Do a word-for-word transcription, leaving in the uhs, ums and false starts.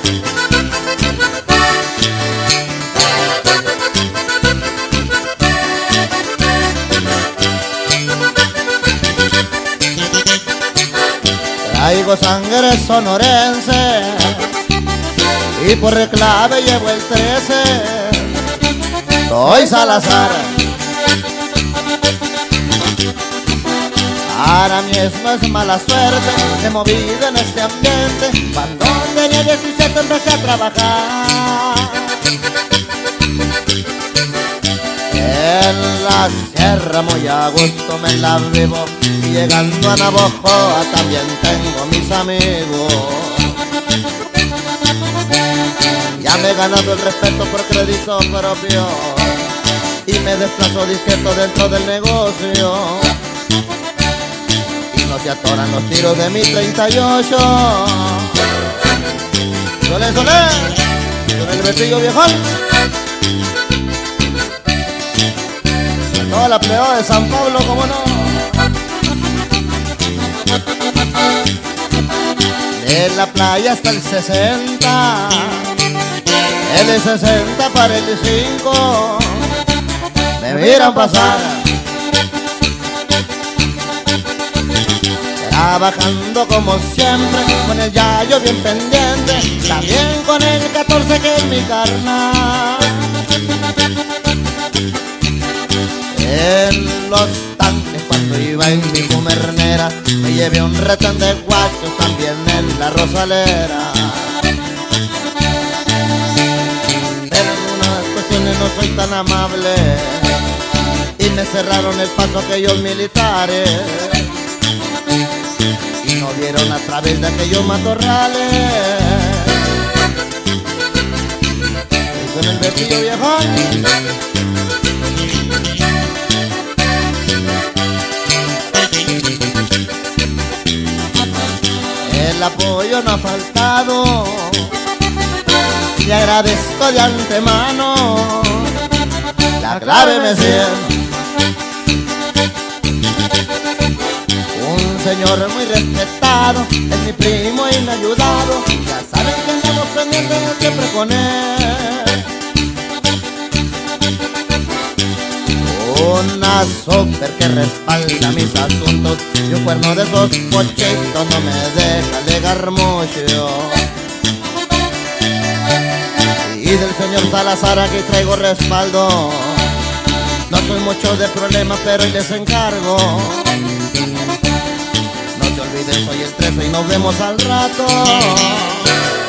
Traigo sangre sonorense y por reclave llevo el trece. Soy Salazar. Para mí es no es mala suerte, me he movido en este ambiente. Cuando tenía diecisiete empecé a trabajar en la sierra, muy a gusto me la vivo. Y llegando a Navojoa también tengo mis amigos. Ya me he ganado el respeto por crédito propio y me desplazo discreto dentro del negocio. Y no se atoran los tiros de mi treinta y ocho. Solé, solé, con el Betillo viejón. A toda la plebe de San Pablo, como no. De la playa hasta el sesenta, el sesenta para el cinco, me miran pasar, trabajando como siempre, con el yayo bien pendiente, también con el catorce que es mi carnal. En los tanques cuando iba en mi gumernera, me llevé un retén de guachos también en la Rosalera. Pero en algunas cuestiones no soy tan amable y me cerraron el paso aquellos militares y no vieron a través de aquellos matorrales. Y con el Betillo viejón el apoyo no ha faltado y agradezco de antemano. La clave me siento un señor muy respetado, es mi primo y me ha ayudado. Ya saben que andamos pendientes siempre con él. Una super que respalda mis asuntos y un cuerno de esos pochitos no me deja alegar mucho. Y del señor Salazar aquí traigo respaldo. No soy mucho de problemas, pero hoy les encargo. No te olvides, soy el trece y nos vemos al rato.